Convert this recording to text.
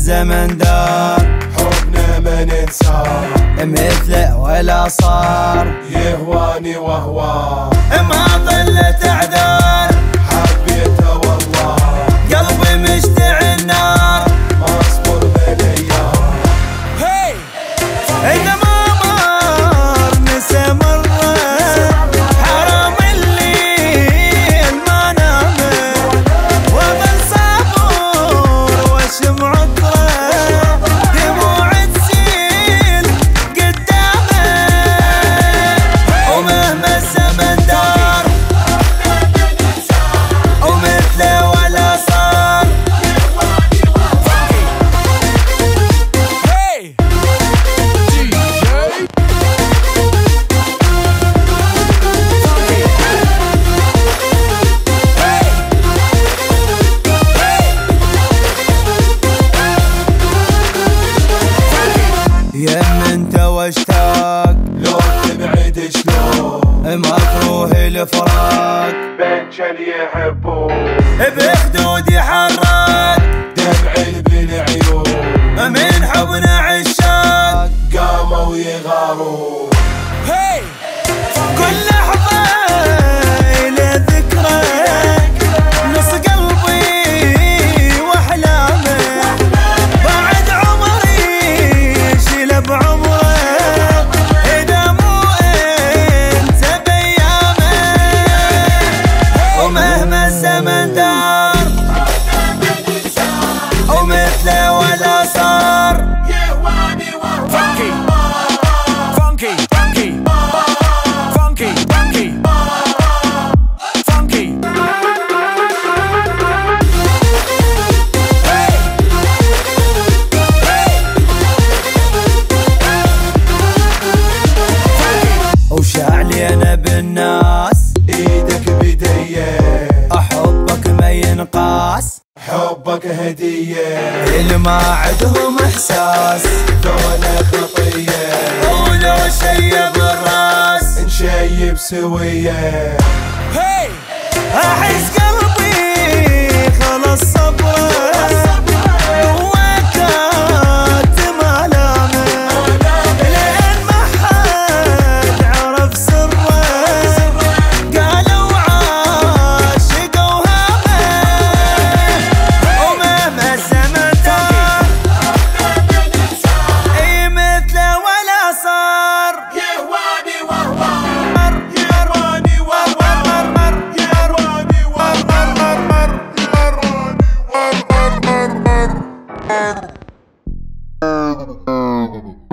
الزمن دار حبنا ما ننساه مثله ولا صار يهواني وهواه ما ظلت اعذار حبيته والله قلبي مشتعل نار ما اصبر بالايام اذا ما مر نسى مره حرام الليل ما نامه وظل صبور واشم عطره دموع تسيل قدامه ومهما الزمن دار ومثله ولا صار يم انت واشتاق لو تبعد شلون مكروه الفراق بين جل يحبون بخدودي حراق دمع بالعيون من حبنا عشاق قاموا يغارون كل لحظة إلى ذكرى نص قلبي وأحلامه بعد عمري يشيل بعمره إذا مو أنت بأيامه ومهما الزمن دار ومثله ولا صار يهواني وهواه وشعلي انا بالناس ايدك بدي احبك ما ينقاس حبك هدية اللي ما عندهم احساس ذولا خطية ولو شي بالراس نشيب سوية احس قلبي خلص صبره جواك كاتم الامه لين ما حد عرف سره قالوا عاشقوا همه ومهما الزمن دار اي مثله ولا صار يهواني وهواه يهواني وهواه يهواني وهواه